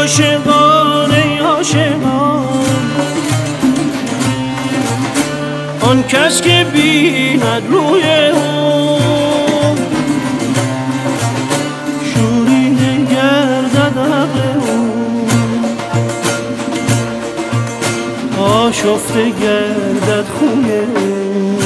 عاشقان ای عاشقان، آن کس که بیند روی او شوریده گردد عقل او، آشفته گردد خوی او.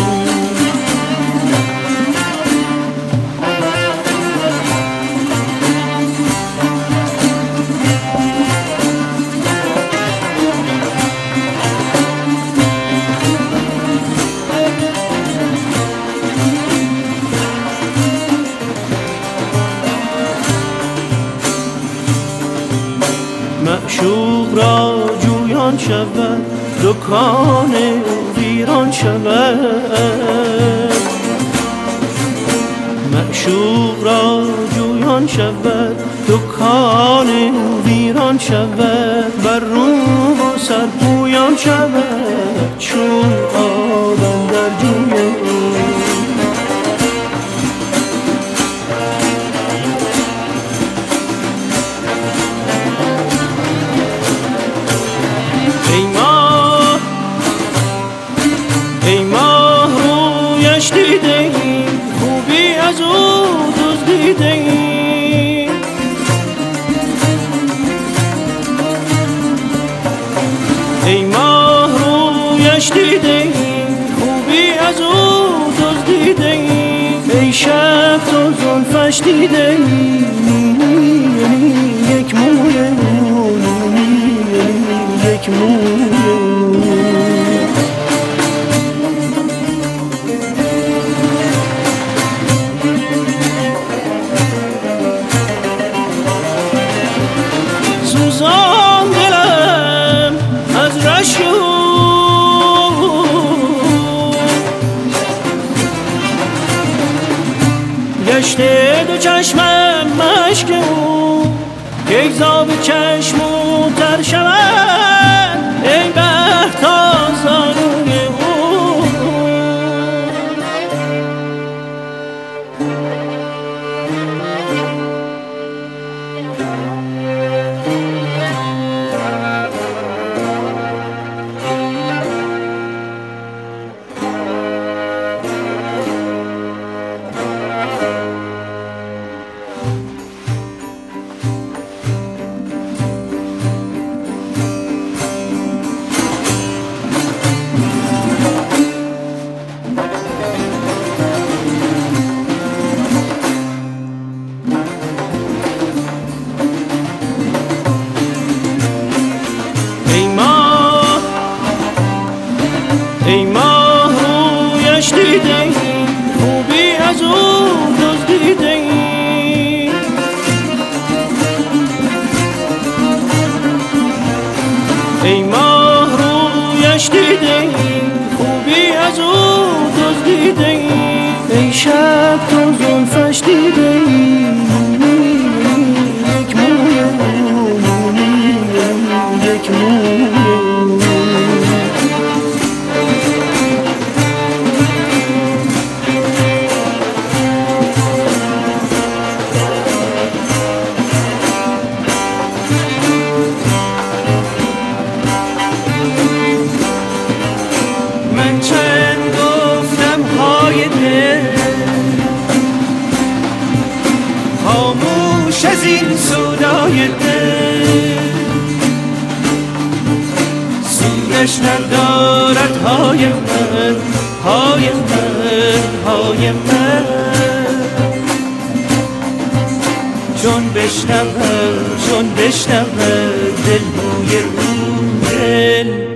معشوق را جویان شود، دکان ویران شود. معشوق را جویان شود، دکان ویران شود. بر روم و سر پویان شود، چون آب اندر جوی او. ای ماه رویش دیده ایم، خوبی از او دزدیده ایم. ای ماه رویش دیده ایم، خوبی از او دزدیده ایم. ای شب تو زلفش دیده ایم، یک موی یک موی. سوزان دلم از رشک او، گشته دو چشمم مشک او. یک زاب چشم او تر شود، ای بخت تا زانوی او. ای ماه رویش دیده ایم، خوبی از او دزدیده ایم. ای ماه رویش دیده ایم، خوبی از او دزدیده ایم. ای شب تو زلفش دیده ایم، یک موی یک موی. من چند گفتم های دل، خاموش از این سودای دل. سودش ندارد های من، های من، های من. چون بشنود دل بوی او، دل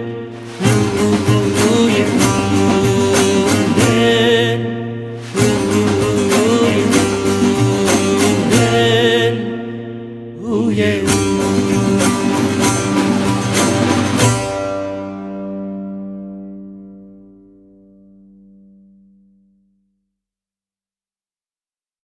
yeah.